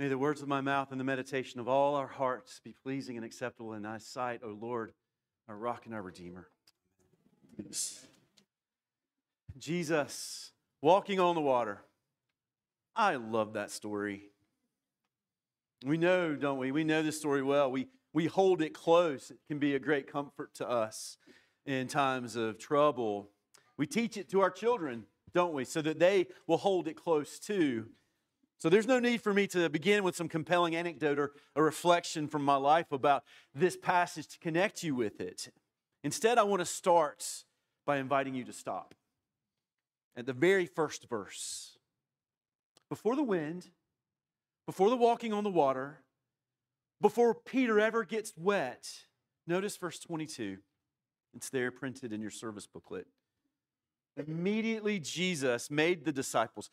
May the words of my mouth and the meditation of all our hearts be pleasing and acceptable in thy sight, O Lord, our rock and our redeemer. Jesus walking on the water. I love that story. We know, don't we? We know this story well. We hold it close. It can be a great comfort to us in times of trouble. We teach it to our children, don't we? So that they will hold it close too. So there's no need for me to begin with some compelling anecdote or a reflection from my life about this passage to connect you with it. Instead, I want to start by inviting you to stop at the very first verse. Before the wind, before the walking on the water, before Peter ever gets wet, notice verse 22. It's there printed in your service booklet. Immediately Jesus made the disciples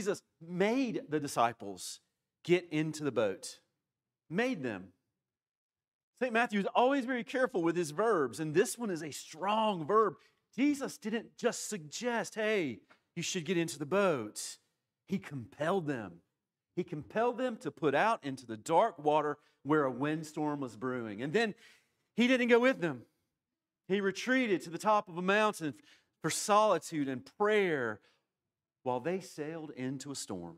get into the boat. Made them. St. Matthew is always very careful with his verbs, and this one is a strong verb. Jesus didn't just suggest, hey, you should get into the boat. He compelled them. He compelled them to put out into the dark water where a windstorm was brewing. And then he didn't go with them. He retreated to the top of a mountain for solitude and prayer while they sailed into a storm.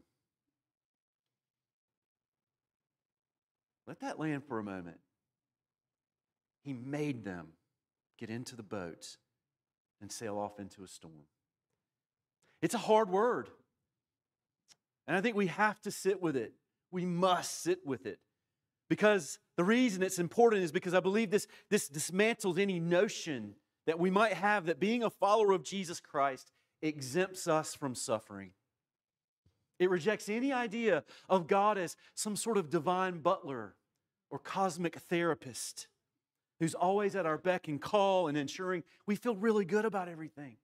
Let that land for a moment. He made them get into the boat and sail off into a storm. It's a hard word. And I think we have to sit with it. We must sit with it. Because the reason it's important is because I believe this dismantles any notion that we might have that being a follower of Jesus Christ exempts us from suffering. It rejects any idea of God as some sort of divine butler or cosmic therapist who's always at our beck and call and ensuring we feel really good about everything.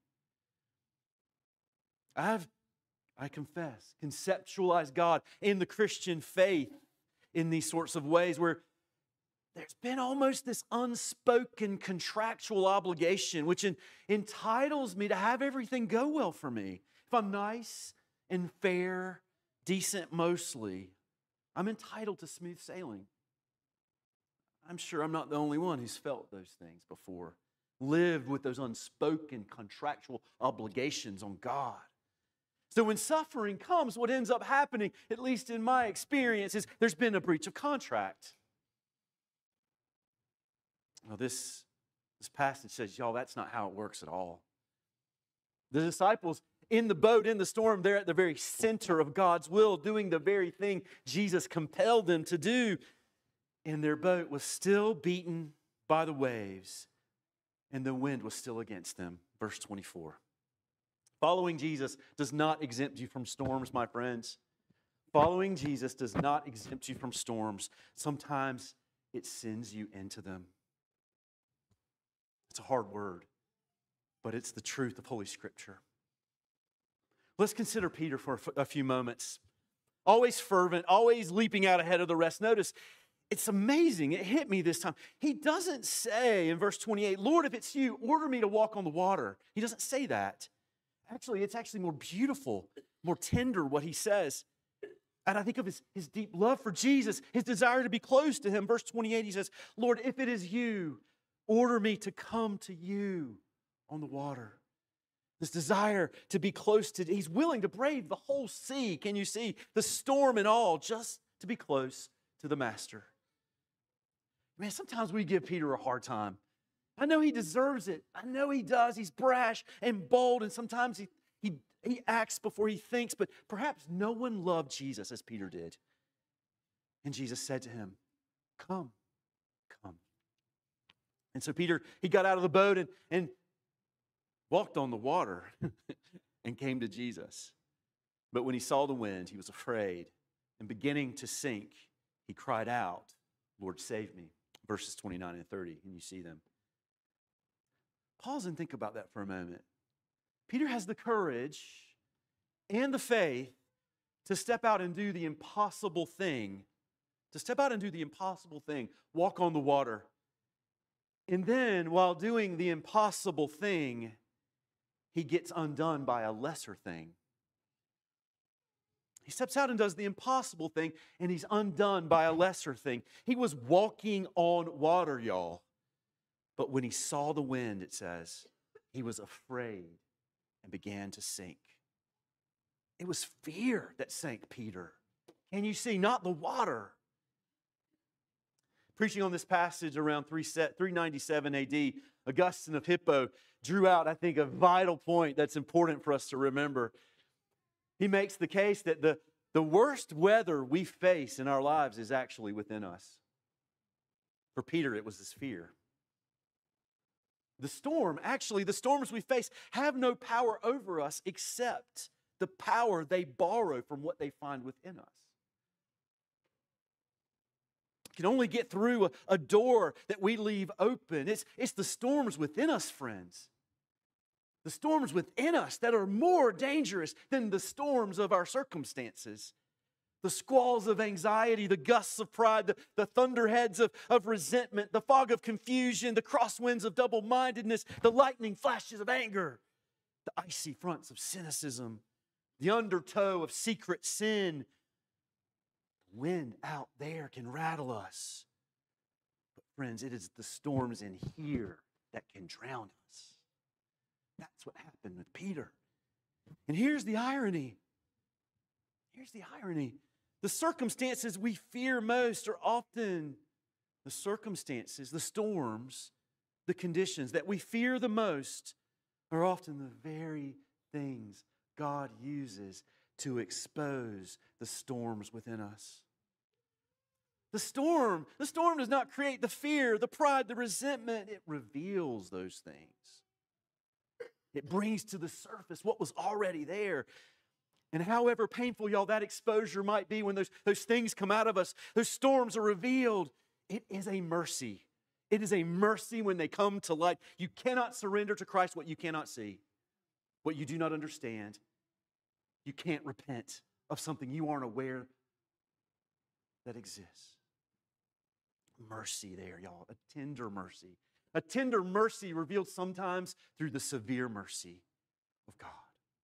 I confess, conceptualized God in the Christian faith in these sorts of ways where there's been almost this unspoken contractual obligation which entitles me to have everything go well for me. If I'm nice and fair, decent mostly, I'm entitled to smooth sailing. I'm sure I'm not the only one who's felt those things before, lived with those unspoken contractual obligations on God. So when suffering comes, what ends up happening, at least in my experience, is there's been a breach of contract. Well, this passage says, y'all, that's not how it works at all. The disciples in the boat, in the storm, they're at the very center of God's will, doing the very thing Jesus compelled them to do. And their boat was still beaten by the waves, and the wind was still against them. Verse 24. Following Jesus does not exempt you from storms, my friends. Following Jesus does not exempt you from storms. Sometimes it sends you into them. It's a hard word, but it's the truth of Holy Scripture. Let's consider Peter for a few moments. Always fervent, always leaping out ahead of the rest. Notice, it's amazing. It hit me this time. He doesn't say in verse 28, Lord, if it's you, order me to walk on the water. He doesn't say that. Actually, it's actually more beautiful, more tender what he says. And I think of his deep love for Jesus, his desire to be close to him. Verse 28, he says, Lord, if it is you, order me to come to you on the water. This desire to be close to, he's willing to brave the whole sea. Can you see the storm and all just to be close to the Master? Man, sometimes we give Peter a hard time. I know he deserves it. I know he does. He's brash and bold, and sometimes he acts before he thinks, but perhaps no one loved Jesus as Peter did. And Jesus said to him, come. And so Peter, he got out of the boat and walked on the water and came to Jesus. But when he saw the wind, he was afraid, and beginning to sink, he cried out, Lord, save me. Verses 29 and 30, and you see them. Pause and think about that for a moment. Peter has the courage and the faith to step out and do the impossible thing. Walk on the water. And then, while doing the impossible thing, he gets undone by a lesser thing. He steps out and does the impossible thing, and he's undone by a lesser thing. He was walking on water, y'all. But when he saw the wind, it says, he was afraid and began to sink. It was fear that sank Peter. Can you see? Not the water. Preaching on this passage around 397 AD, Augustine of Hippo drew out, I think, a vital point that's important for us to remember. He makes the case that the worst weather we face in our lives is actually within us. For Peter, it was his fear. The storms we face have no power over us except the power they borrow from what they find within us. Can only get through a door that we leave open. It's the storms within us, friends. The storms within us that are more dangerous than the storms of our circumstances. The squalls of anxiety, the gusts of pride, the thunderheads of resentment, the fog of confusion, the crosswinds of double-mindedness, the lightning flashes of anger, the icy fronts of cynicism, the undertow of secret sin. The wind out there can rattle us. But friends, it is the storms in here that can drown us. That's what happened with Peter. And here's the irony. The circumstances we fear most are often the circumstances, the storms, the conditions that we fear the most are often the very things God uses to expose the storms within us. The storm does not create the fear, the pride, the resentment. It reveals those things. It brings to the surface what was already there. And however painful, y'all, that exposure might be when those things come out of us, those storms are revealed, it is a mercy. It is a mercy when they come to light. You cannot surrender to Christ what you cannot see, what you do not understand. You can't repent of something you aren't aware that exists. Mercy there, y'all, a tender mercy. A tender mercy revealed sometimes through the severe mercy of God.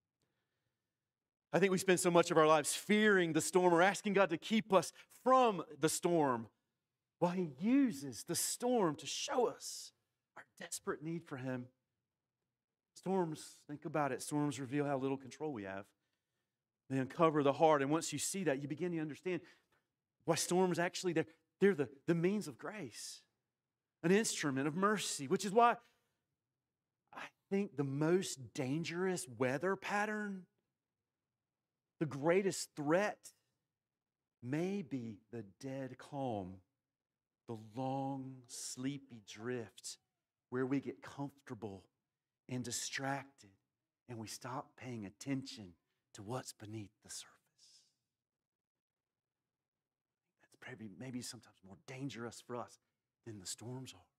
I think we spend so much of our lives fearing the storm or asking God to keep us from the storm, while He uses the storm to show us our desperate need for Him. Storms, think about it, storms reveal how little control we have. They uncover the heart, and once you see that, you begin to understand why storms actually, they're the means of grace, an instrument of mercy, which is why I think the most dangerous weather pattern, the greatest threat, may be the dead calm, the long, sleepy drift where we get comfortable and distracted and we stop paying attention to what's beneath the surface. That's maybe sometimes more dangerous for us than the storms are.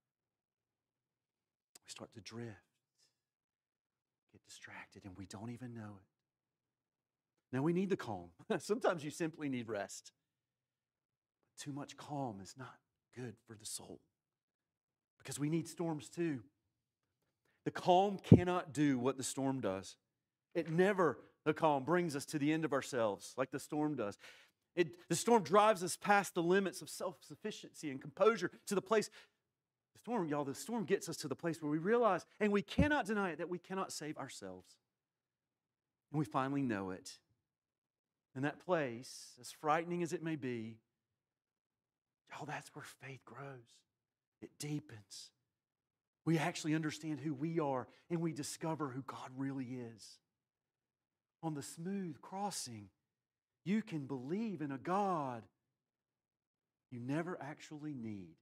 We start to drift, get distracted, and we don't even know it. Now, we need the calm. Sometimes you simply need rest. But too much calm is not good for the soul, because we need storms too. The calm cannot do what the storm does. The calm brings us to the end of ourselves like the storm does. The storm drives us past the limits of self-sufficiency and composure to the place. The storm gets us to the place where we realize, and we cannot deny it, that we cannot save ourselves. And we finally know it. And that place, as frightening as it may be, that's where faith grows. It deepens. We actually understand who we are, and we discover who God really is. On the smooth crossing, you can believe in a God you never actually need.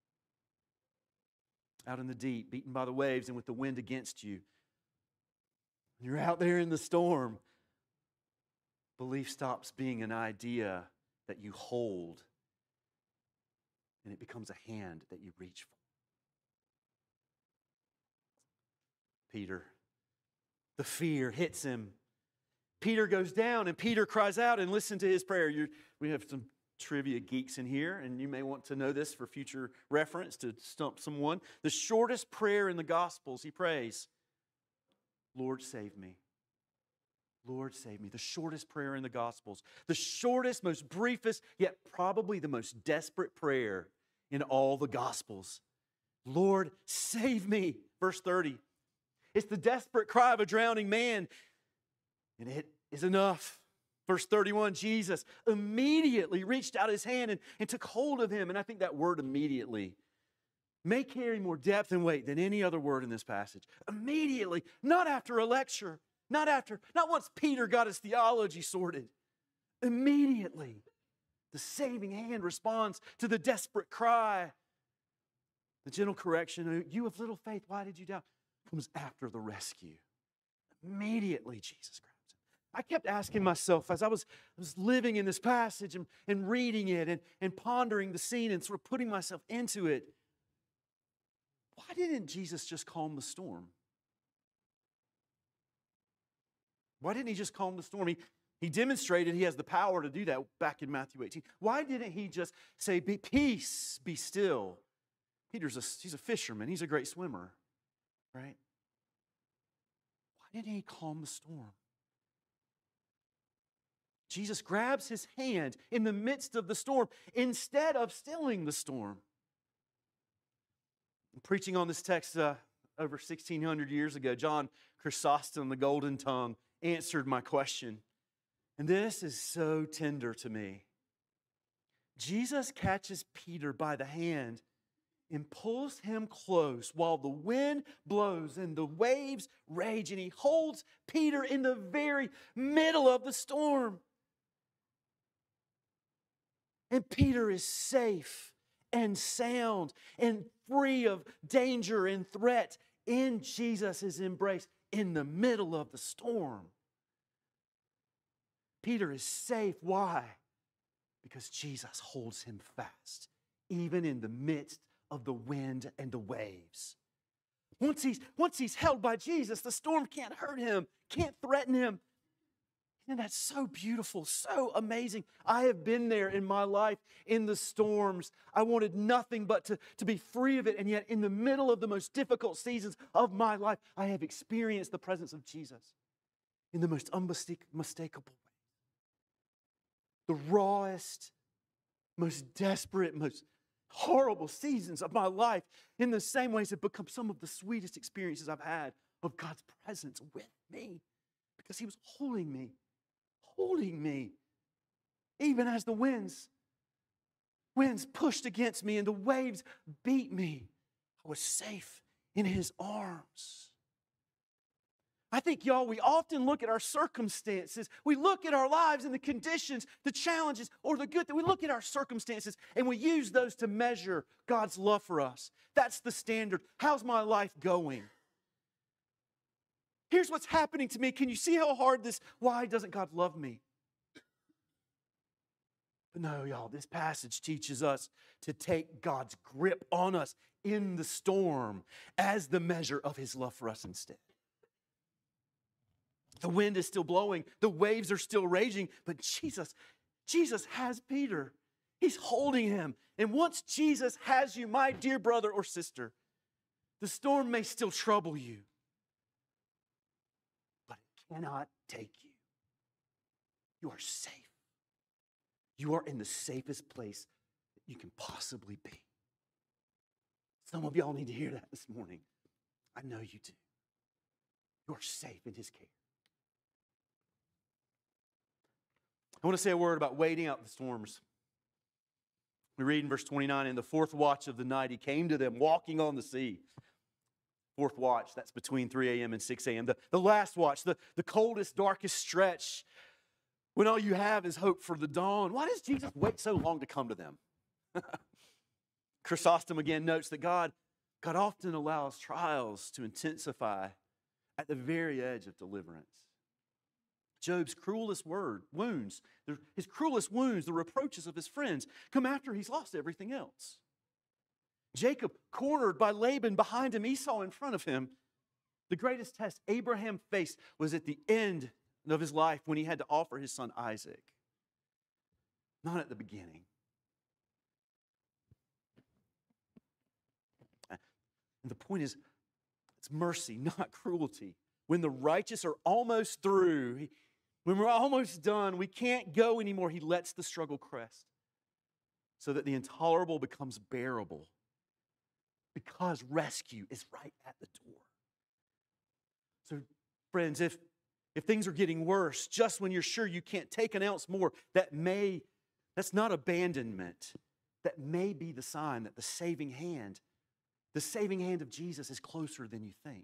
Out in the deep, beaten by the waves and with the wind against you, you're out there in the storm. Belief stops being an idea that you hold, and it becomes a hand that you reach for. Peter, the fear hits him. Peter goes down, and Peter cries out, and listen to his prayer. We have some trivia geeks in here, and you may want to know this for future reference to stump someone. The shortest prayer in the Gospels, he prays, "Lord, save me. Lord, save me. The shortest prayer in the Gospels. The shortest, most briefest, yet probably the most desperate prayer in all the Gospels. Lord, save me. Verse 30. It's the desperate cry of a drowning man, and it is enough. Verse 31, Jesus immediately reached out his hand and took hold of him. And I think that word immediately may carry more depth and weight than any other word in this passage. Immediately, not after a lecture, not once Peter got his theology sorted. Immediately, the saving hand responds to the desperate cry. The gentle correction, you of little faith, why did you doubt? Comes after the rescue. Immediately, Jesus grabs him. I kept asking myself as I was living in this passage and reading it and pondering the scene and sort of putting myself into it, why didn't Jesus just calm the storm? Why didn't he just calm the storm? He demonstrated he has the power to do that back in Matthew 18. Why didn't he just say, peace, be still? He's a fisherman. He's a great swimmer, right? Why didn't he calm the storm? Jesus grabs his hand in the midst of the storm instead of stilling the storm. I'm preaching on this text over 1,600 years ago. John Chrysostom, the Golden Tongue, answered my question. And this is so tender to me. Jesus catches Peter by the hand and pulls him close while the wind blows and the waves rage, and he holds Peter in the very middle of the storm. And Peter is safe and sound and free of danger and threat in Jesus' embrace in the middle of the storm. Peter is safe. Why? Because Jesus holds him fast, even in the midst of the wind and the waves. Once he's held by Jesus, the storm can't hurt him, can't threaten him. And that's so beautiful, so amazing. I have been there in my life in the storms. I wanted nothing but to be free of it. And yet in the middle of the most difficult seasons of my life, I have experienced the presence of Jesus in the most unmistakable way. The rawest, most desperate, most horrible seasons of my life in the same ways have become some of the sweetest experiences I've had of God's presence with me because he was holding me, even as the winds pushed against me and the waves beat me. I was safe in his arms. I think, y'all, we often look at our circumstances. We look at our lives and the conditions, the challenges, or the good. We look at our circumstances and we use those to measure God's love for us. That's the standard. How's my life going? Here's what's happening to me. Can you see how hard why doesn't God love me? But no, y'all, this passage teaches us to take God's grip on us in the storm as the measure of his love for us instead. The wind is still blowing. The waves are still raging. But Jesus has Peter. He's holding him. And once Jesus has you, my dear brother or sister, the storm may still trouble you, but it cannot take you. You are safe. You are in the safest place that you can possibly be. Some of y'all need to hear that this morning. I know you do. You are safe in his care. I want to say a word about waiting out the storms. We read in verse 29, in the fourth watch of the night, he came to them walking on the sea. Fourth watch, that's between 3 a.m. and 6 a.m. The last watch, the coldest, darkest stretch, when all you have is hope for the dawn. Why does Jesus wait so long to come to them? Chrysostom again notes that God often allows trials to intensify at the very edge of deliverance. Job's cruelest wounds, his cruelest wounds, the reproaches of his friends, come after he's lost everything else. Jacob, cornered by Laban behind him, Esau in front of him. The greatest test Abraham faced was at the end of his life when he had to offer his son Isaac, not at the beginning. And the point is, it's mercy, not cruelty. When the righteous are almost through, When we're almost done, we can't go anymore, he lets the struggle crest so that the intolerable becomes bearable because rescue is right at the door. So, friends, if things are getting worse, just when you're sure you can't take an ounce more, that's not abandonment. That may be the sign that the saving hand of Jesus is closer than you think.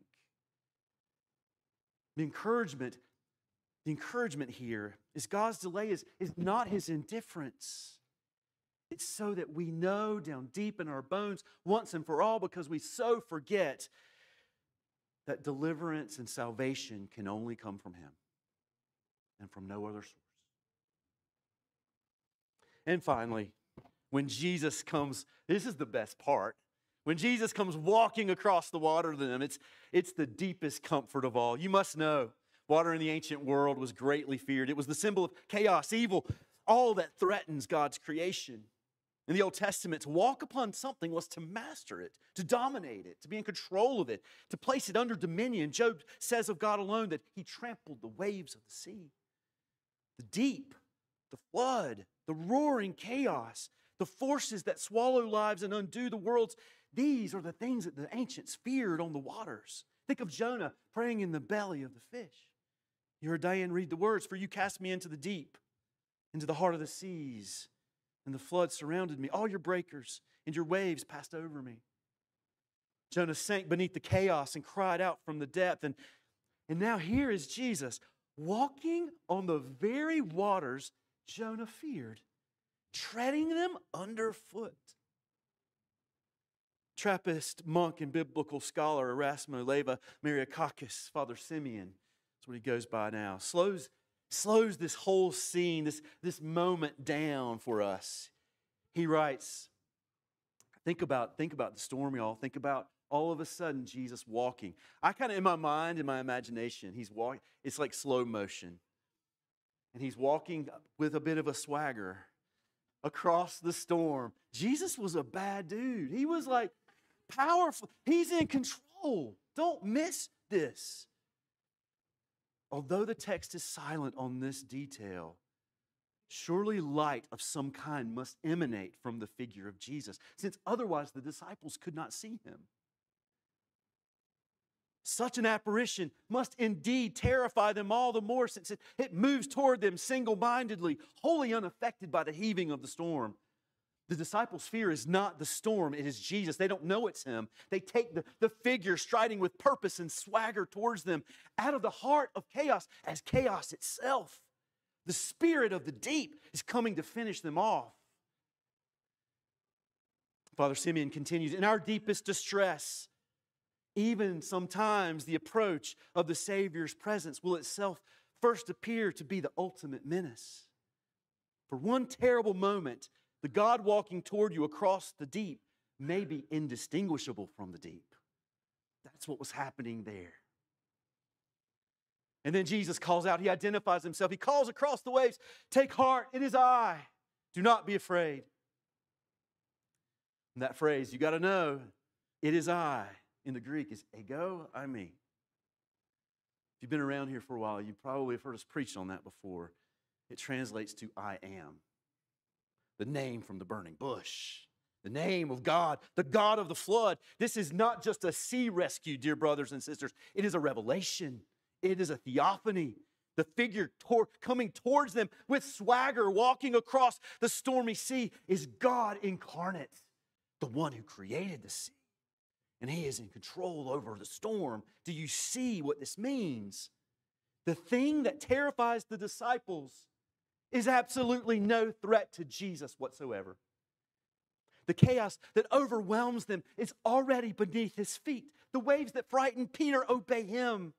The encouragement here is God's delay is not his indifference. It's so that we know down deep in our bones once and for all, because we so forget that deliverance and salvation can only come from him and from no other source. And finally, when Jesus comes, this is the best part. When Jesus comes walking across the water to them, it's the deepest comfort of all. You must know, water in the ancient world was greatly feared. It was the symbol of chaos, evil, all that threatens God's creation. In the Old Testament, to walk upon something was to master it, to dominate it, to be in control of it, to place it under dominion. Job says of God alone that he trampled the waves of the sea. The deep, the flood, the roaring chaos, the forces that swallow lives and undo the worlds, these are the things that the ancients feared on the waters. Think of Jonah praying in the belly of the fish. You heard Diane read the words, "For you cast me into the deep, into the heart of the seas, and the flood surrounded me. All your breakers and your waves passed over me." Jonah sank beneath the chaos and cried out from the depth. And now here is Jesus walking on the very waters Jonah feared, treading them underfoot. Trappist monk and biblical scholar Erasmo Leva Mariakakis, Father Simeon, that's what he goes by now, slows this whole scene, this moment down for us. He writes, think about the storm, y'all. Think about all of a sudden Jesus walking. I kind of, in my mind, in my imagination, he's walking. It's like slow motion. And he's walking with a bit of a swagger across the storm. Jesus was a bad dude. He was like powerful. He's in control. Don't miss this. Although the text is silent on this detail, surely light of some kind must emanate from the figure of Jesus, since otherwise the disciples could not see him. Such an apparition must indeed terrify them all the more, since it moves toward them single-mindedly, wholly unaffected by the heaving of the storm. The disciples' fear is not the storm, it is Jesus. They don't know it's him. They take the figure striding with purpose and swagger towards them out of the heart of chaos as chaos itself. The spirit of the deep is coming to finish them off. Father Simeon continues, in our deepest distress, even sometimes the approach of the Savior's presence will itself first appear to be the ultimate menace. For one terrible moment, the God walking toward you across the deep may be indistinguishable from the deep. That's what was happening there. And then Jesus calls out, he identifies himself. He calls across the waves, take heart, it is I. Do not be afraid. And that phrase, you got to know, it is I, in the Greek is ego eimi. If you've been around here for a while, you probably have heard us preach on that before. It translates to I am. The name from the burning bush. The name of God, the God of the flood. This is not just a sea rescue, dear brothers and sisters. It is a revelation. It is a theophany. The figure coming towards them with swagger, walking across the stormy sea, is God incarnate, the one who created the sea. And he is in control over the storm. Do you see what this means? The thing that terrifies the disciples is absolutely no threat to Jesus whatsoever. The chaos that overwhelms them is already beneath his feet. The waves that frighten Peter obey him.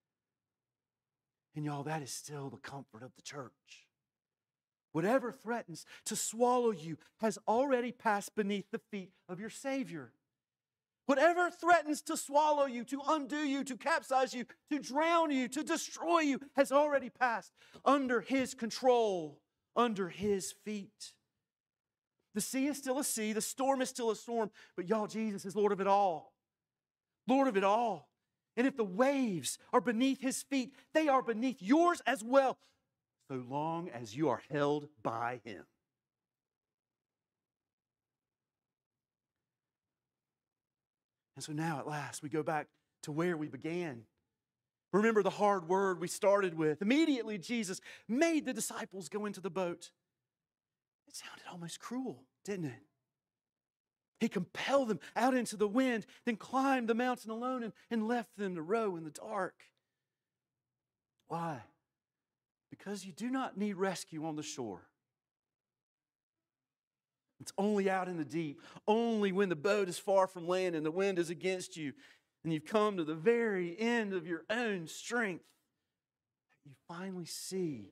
And y'all, that is still the comfort of the church. Whatever threatens to swallow you has already passed beneath the feet of your Savior. Whatever threatens to swallow you, to undo you, to capsize you, to drown you, to destroy you, has already passed under his control, under his feet. The sea is still a sea, the storm is still a storm, but y'all, Jesus is Lord of it all. Lord of it all. And if the waves are beneath his feet, they are beneath yours as well. so long as you are held by Him. And so now at last we go back to where we began. Remember the hard word we started with. Immediately Jesus made the disciples go into the boat. It sounded almost cruel, didn't it? He compelled them out into the wind, then climbed the mountain alone and left them to row in the dark. Why? Because you do not need rescue on the shore. It's only out in the deep, only when the boat is far from land and the wind is against you, and you've come to the very end of your own strength, that you finally see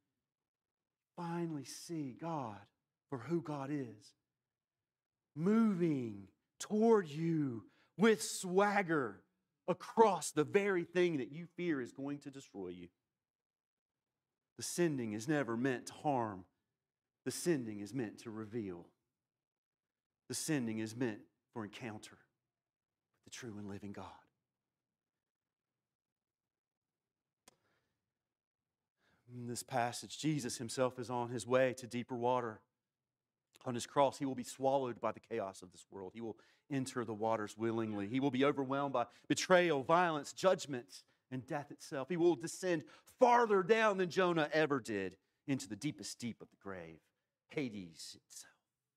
God for who God is, moving toward you with swagger across the very thing that you fear is going to destroy you. The sending is never meant to harm. The sending is meant to reveal. The sending is meant for encounter with the true and living God. In this passage, Jesus himself is on his way to deeper water. On his cross, he will be swallowed by the chaos of this world. He will enter the waters willingly. He will be overwhelmed by betrayal, violence, judgment, and death itself. He will descend farther down than Jonah ever did into the deepest deep of the grave, Hades itself.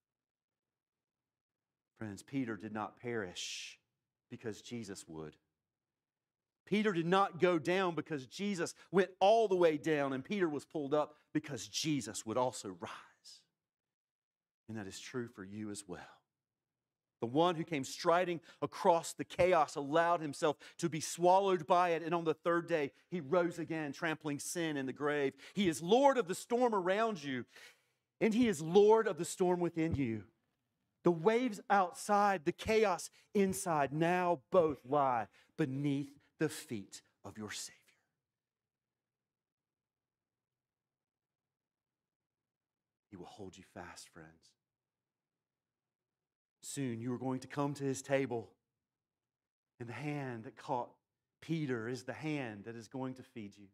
Friends, Peter did not perish because Jesus would. Peter did not go down because Jesus went all the way down, and Peter was pulled up because Jesus would also rise. And that is true for you as well. The one who came striding across the chaos allowed himself to be swallowed by it, and on the third day, he rose again, trampling sin in the grave. He is Lord of the storm around you, and he is Lord of the storm within you. The waves outside, the chaos inside, now both lie beneath the feet of your Savior. He will hold you fast, friends. Soon you are going to come to his table, and the hand that caught Peter is the hand that is going to feed you.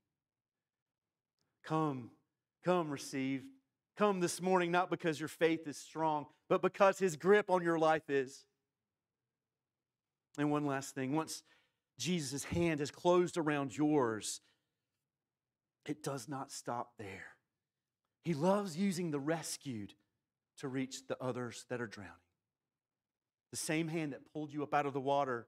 Come, receive. Come this morning, not because your faith is strong, but because his grip on your life is. And one last thing, once Jesus' hand has closed around yours, it does not stop there. He loves using the rescued to reach the others that are drowning. The same hand that pulled you up out of the water,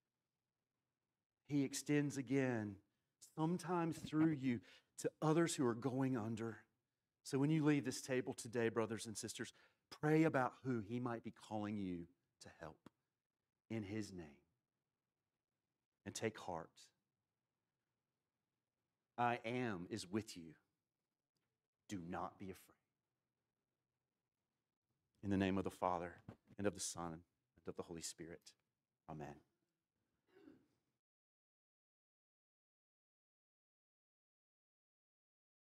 he extends again, sometimes through you, to others who are going under. So when you leave this table today, brothers and sisters, pray about who he might be calling you to help in his name. And take heart. I am is with you. Do not be afraid. In the name of the Father, and of the Son, and of the Holy Spirit. Amen.